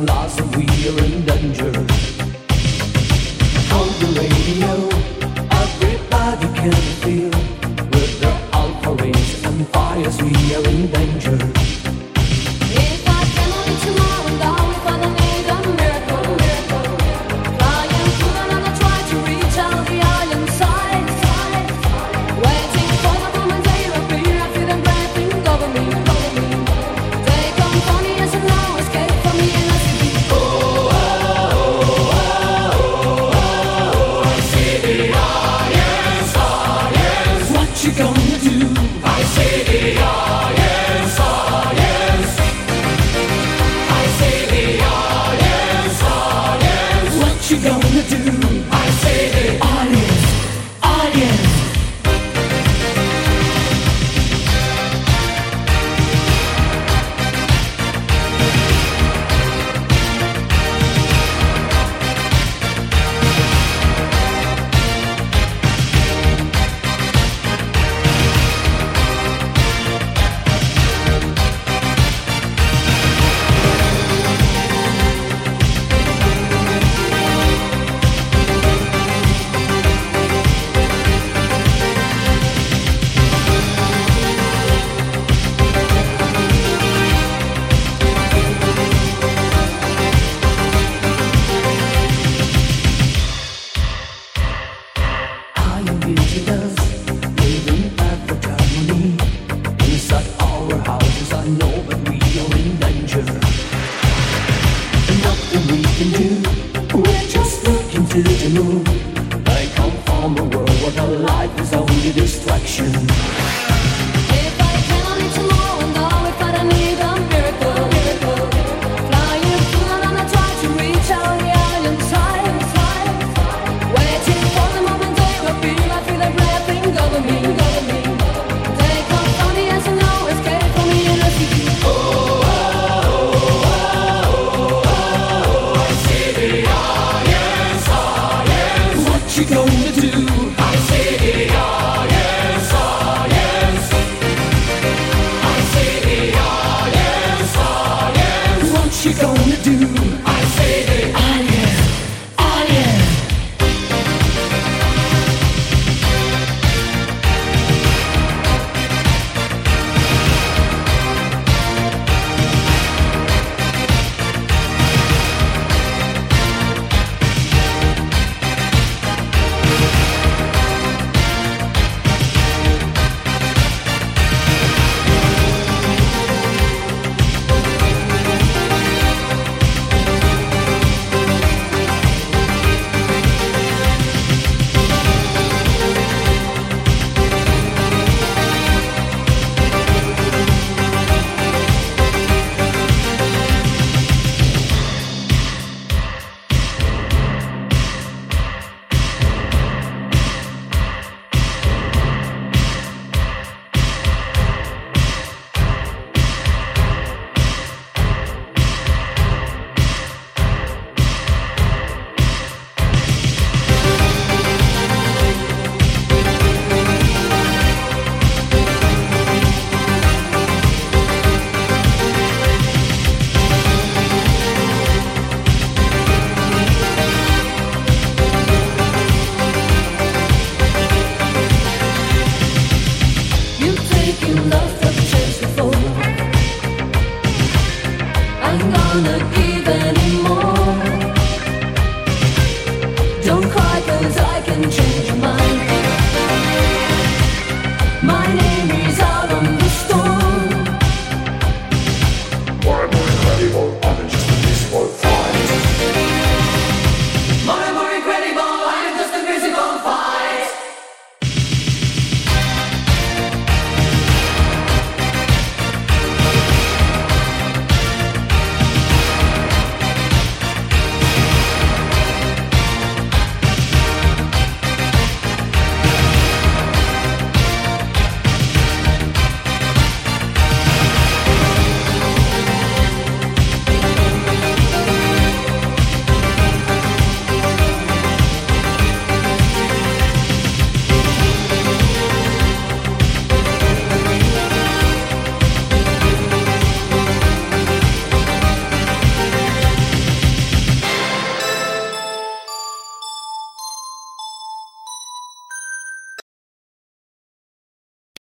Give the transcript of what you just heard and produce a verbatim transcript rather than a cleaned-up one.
lost and we are in danger. On the radio, everybody can feel with the alpha rays and fires we are in danger. If I can only tomorrow, down if I need a miracle, miracle. Flying through another try to reach out the island side, side. Waiting for the moment they appear, I feel them grabbing over me, over me. They come for me as no escape from me in a city. Oh, oh, oh, oh, oh, oh, I see the audience, audience. What you gonna do? I see the audience, audience. I see the audience, audience. What you gonna do? I see the Audience, audience. I am visitors living at the Germany. Inside our houses I know that we are in danger. Nothing we can do, we're just looking to the moon. I come from a world where the life is only distraction. If I can only tomorrow, now if I don't need a miracle, miracle. Flying through another try to reach out the island side, side. Waiting for the moment they appear, I feel them wrapping over me, over me. They come for me as no escape from me in a city. Oh, oh, oh, oh, oh, I see the audience, audience. What you gonna do? I see the audience, audience. I see the audience, audience. What you gonna do? I see the Audience, audience. You've taken lots of chances before. I'm gonna give any